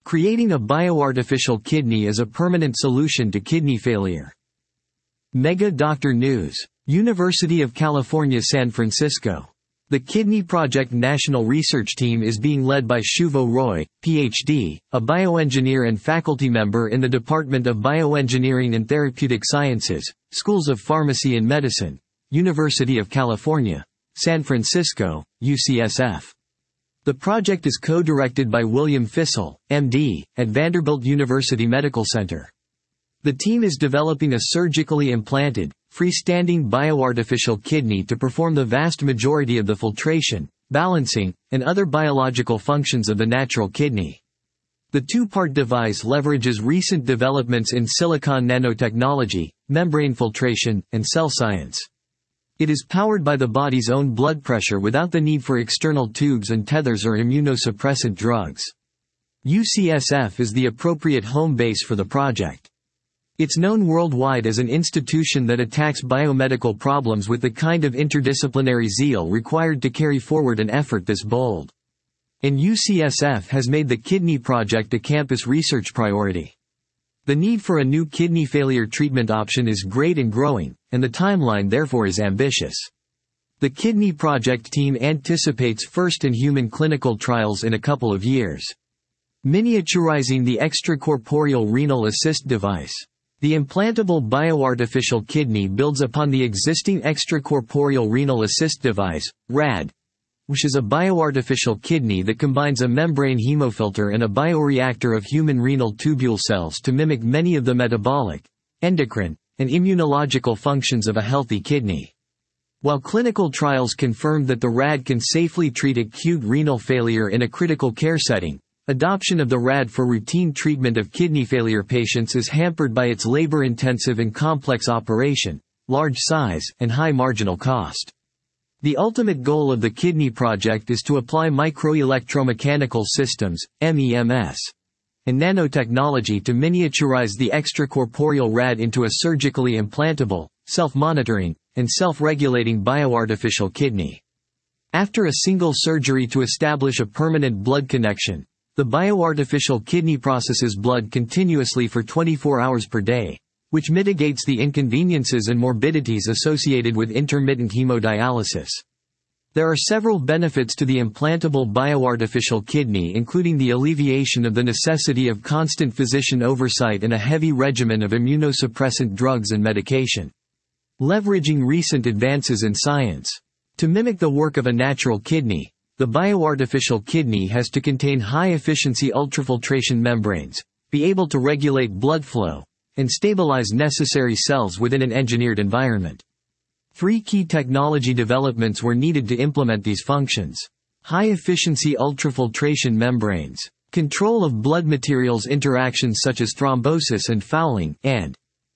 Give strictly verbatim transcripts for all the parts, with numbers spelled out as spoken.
Creating a bioartificial kidney is a permanent solution to kidney failure. Mega Doctor News. University of California, San Francisco. The Kidney Project National Research Team is being led by Shuvo Roy, P H D, a bioengineer and faculty member in the Department of Bioengineering and Therapeutic Sciences, Schools of Pharmacy and Medicine, University of California, San Francisco, U C S F. The project is co-directed by William Fissel, M D, at Vanderbilt University Medical Center. The team is developing a surgically implanted, freestanding bioartificial kidney to perform the vast majority of the filtration, balancing, and other biological functions of the natural kidney. The two-part device leverages recent developments in silicon nanotechnology, membrane filtration, and cell science. It is powered by the body's own blood pressure without the need for external tubes and tethers or immunosuppressant drugs. U C S F is the appropriate home base for the project. It's known worldwide as an institution that attacks biomedical problems with the kind of interdisciplinary zeal required to carry forward an effort this bold. And U C S F has made the Kidney Project a campus research priority. The need for a new kidney failure treatment option is great and growing, and the timeline therefore is ambitious. The Kidney Project team anticipates first-in-human clinical trials in a couple of years. Miniaturizing the extracorporeal renal assist device. The implantable bioartificial kidney builds upon the existing extracorporeal renal assist device, R A D, which is a bioartificial kidney that combines a membrane hemofilter and a bioreactor of human renal tubule cells to mimic many of the metabolic, endocrine, and immunological functions of a healthy kidney. While clinical trials confirmed that the R A D can safely treat acute renal failure in a critical care setting, adoption of the R A D for routine treatment of kidney failure patients is hampered by its labor-intensive and complex operation, large size, and high marginal cost. The ultimate goal of the Kidney Project is to apply microelectromechanical systems, M E M S, and nanotechnology to miniaturize the extracorporeal R A D into a surgically implantable, self-monitoring, and self-regulating bioartificial kidney. After a single surgery to establish a permanent blood connection, the bioartificial kidney processes blood continuously for twenty-four hours per day, which mitigates the inconveniences and morbidities associated with intermittent hemodialysis. There are several benefits to the implantable bioartificial kidney, including the alleviation of the necessity of constant physician oversight and a heavy regimen of immunosuppressant drugs and medication. Leveraging recent advances in science. To mimic the work of a natural kidney, the bioartificial kidney has to contain high-efficiency ultrafiltration membranes, be able to regulate blood flow, and stabilize necessary cells within an engineered environment. Three key technology developments were needed to implement these functions. High-efficiency ultrafiltration membranes, control of blood materials interactions such as thrombosis and fouling, and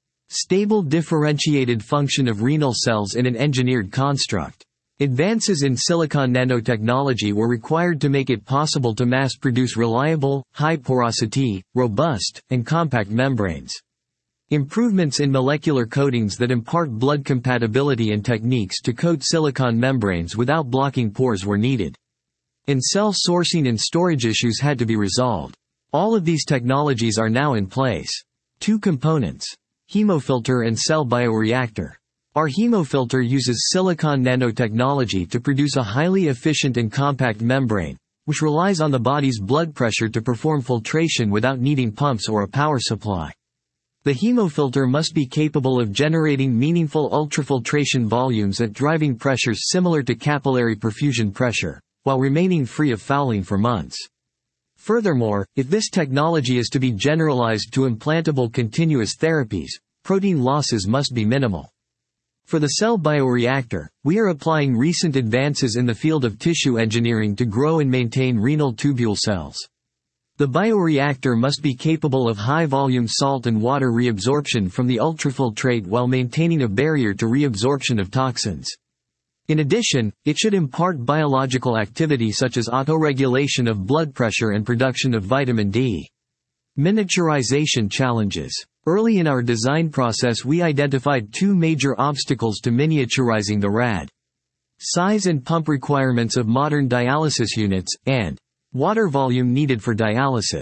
stable differentiated function of renal cells in an engineered construct. Advances in silicon nanotechnology were required to make it possible to mass-produce reliable, high-porosity, robust, and compact membranes. Improvements in molecular coatings that impart blood compatibility and techniques to coat silicon membranes without blocking pores were needed. And cell sourcing and storage issues had to be resolved. All of these technologies are now in place. Two components: hemofilter and cell bioreactor. Our hemofilter uses silicon nanotechnology to produce a highly efficient and compact membrane, which relies on the body's blood pressure to perform filtration without needing pumps or a power supply. The hemofilter must be capable of generating meaningful ultrafiltration volumes at driving pressures similar to capillary perfusion pressure, while remaining free of fouling for months. Furthermore, if this technology is to be generalized to implantable continuous therapies, protein losses must be minimal. For the cell bioreactor, we are applying recent advances in the field of tissue engineering to grow and maintain renal tubule cells. The bioreactor must be capable of high-volume salt and water reabsorption from the ultrafiltrate while maintaining a barrier to reabsorption of toxins. In addition, it should impart biological activity such as autoregulation of blood pressure and production of vitamin D. Miniaturization challenges. Early in our design process we identified two major obstacles to miniaturizing the R A D. Size and pump requirements of modern dialysis units, and water volume needed for dialysis.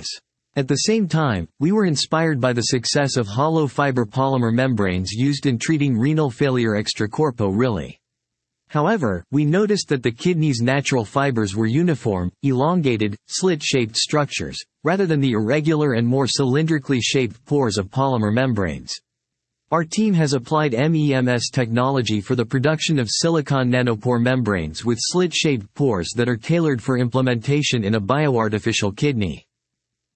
At the same time, we were inspired by the success of hollow fiber polymer membranes used in treating renal failure extracorpo really. However, we noticed that the kidney's natural fibers were uniform, elongated, slit-shaped structures, rather than the irregular and more cylindrically shaped pores of polymer membranes. Our team has applied MEMS technology for the production of silicon nanopore membranes with slit-shaped pores that are tailored for implementation in a bioartificial kidney.